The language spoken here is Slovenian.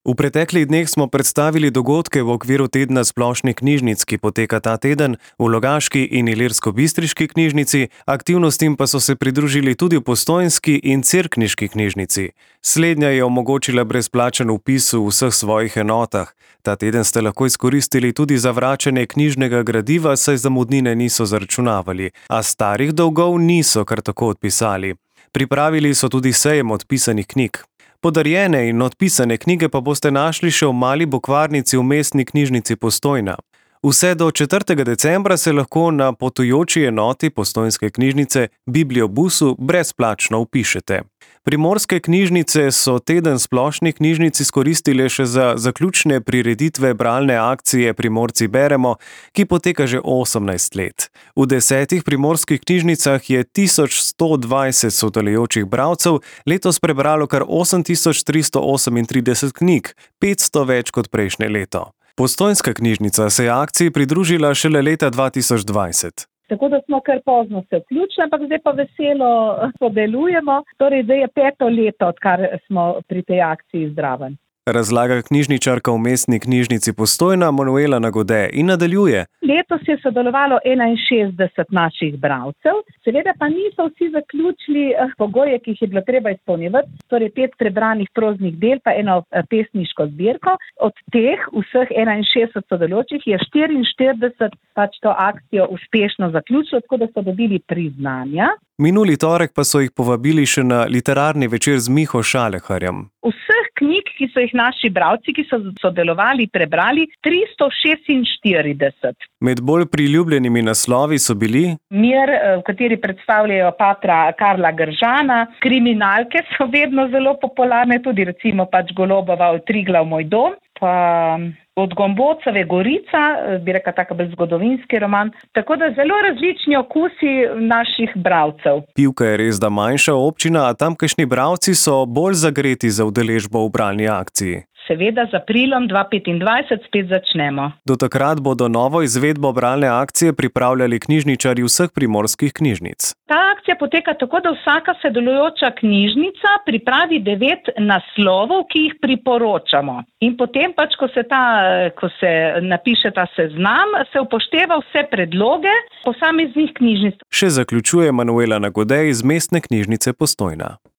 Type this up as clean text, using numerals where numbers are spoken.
V preteklih dneh smo predstavili dogodke v okviru tedna splošnih knjižnic, ki poteka ta teden v Logaški in Ilirskobistriški knjižnici, aktivnostim pa so se pridružili tudi v Postojnski in Cerkniški knjižnici. Slednja je omogočila brezplačen vpis v vseh svojih enotah. Ta teden ste lahko izkoristili tudi za vračanje knjižnega gradiva, saj zamudnine niso zaračunavali, a starih dolgov niso kar tako odpisali. Pripravili so tudi sejem odpisanih knjig. Podarjene in odpisane knjige pa boste našli še v mali bukvarnici v Mestni knjižnici Postojna. Vse do 4. decembra se lahko na potujoči enoti Postojnske knjižnice Bibliobusu brezplačno vpišete. Primorske knjižnice so teden splošnih knjižnic izkoristile še za zaključne prireditve bralne akcije Primorci beremo, ki poteka že 18 let. V 10 primorskih knjižnicah je 1120 sodelujočih bralcev letos prebralo kar 8338 knjig, 500 več kot prejšnje leto. Postojnska knjižnica se je akciji pridružila šele leta 2020. Tako da smo kar pozno se vključili, ampak zdaj pa veselo sodelujemo. Torej, zdaj je 5. leto, odkar smo pri tej akciji zraven. Razlaga knjižničarka v Mestni knjižnici Postojna Manuela Nagode in nadaljuje. Letos je sodelovalo 61 naših bralcev, seveda pa niso vsi zaključili pogoje, ki jih je bilo treba izpolnjevati, torej 5 prebranih proznih del pa eno pesniško zbirko. Od teh vseh 61 sodelujočih je 44 pač to akcijo uspešno zaključilo, tako da so dobili priznanja. Minuli torek pa so jih povabili še na literarni večer z Miho Šaleharjem. Vseh knjig, ki so jih naši bralci, ki so sodelovali, prebrali 346. Med bolj priljubljenimi naslovi so bili Mir, v kateri predstavljajo patra Karla Gržana, kriminalke so vedno zelo popularne, tudi recimo pač Golobova Triglav moj dom, pa Od Gombocove Gorica, bi rekla tako bolj zgodovinski roman, tako da zelo različni okusi naših bralcev. Pivka je res da manjša občina, a tamkajšnji bralci so bolj zagreti za udeležbo v bralni akciji. Seveda z aprilom 2025 spet začnemo. Do takrat bodo novo izvedbo bralne akcije pripravljali knjižničarji vseh primorskih knjižnic. Ta akcija poteka tako, da vsaka sodelujoča knjižnica pripravi 9 naslovov, ki jih priporočamo. In potem pač, ko se napiše ta seznam, se upošteva vse predloge posameznih knjižnic. Še zaključuje Manuela Nagode iz Mestne knjižnice Postojna.